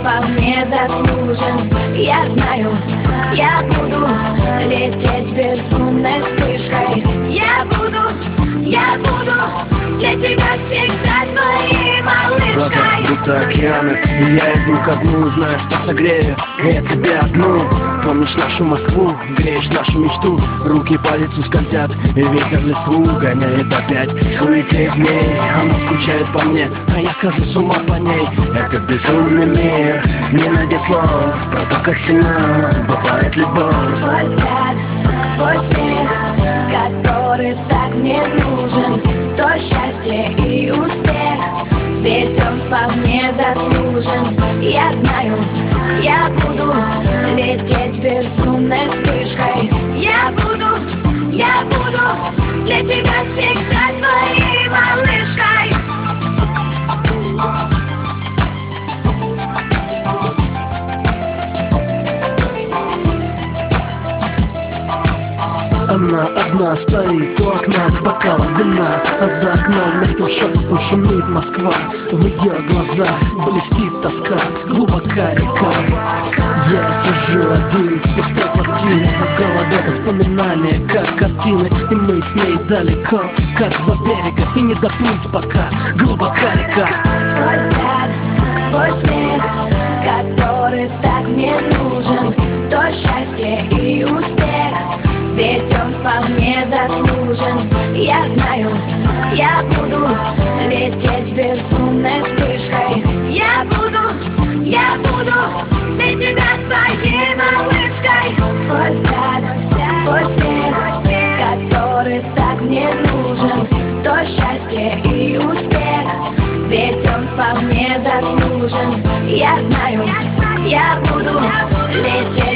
вполне заслужен. Я знаю, я буду лететь безумной вспышкой. Я буду для тебя всегда твоей малышкой. Будто океаны, и я иду ко дну, зная, что согрею я тебя одну. Помнишь нашу Москву, греешь нашу мечту, руки по лицу скользят, и ветер листву гоняет опять в суете дней. Она скучает по мне, а я хожу с ума по ней. Это безумный мир, не найдет слов про то, как сильна бывает любовь. Твой взгляд, твой смех, который так мне нужен, то счастье и успех, ведь он вполне заслужен. Я знаю, я буду лететь безумной вспышкой. Я буду для тебя всегда твоей малышкой. Она одна стоит у окна с бокалом вина, а за окном мертвым шепотом шумит Москва. В ее глазах блестит тоска, глубокая река. Я сижу один в пустой квартире, в голове воспоминания, как картины, и мы с ней далеко, как два берега, и не доплыть пока, глубока река. Твой взгляд, твой смех, который так мне нужен, то счастье и успех, ведь он вполне заслужен. Я знаю, я буду лететь безумной вспышкой. Я буду для тебя твоей малышкой. Твой взгляд, твой смех, который так мне нужен, то счастье и успех, ведь он вполне заслужен. Я знаю, я буду лететь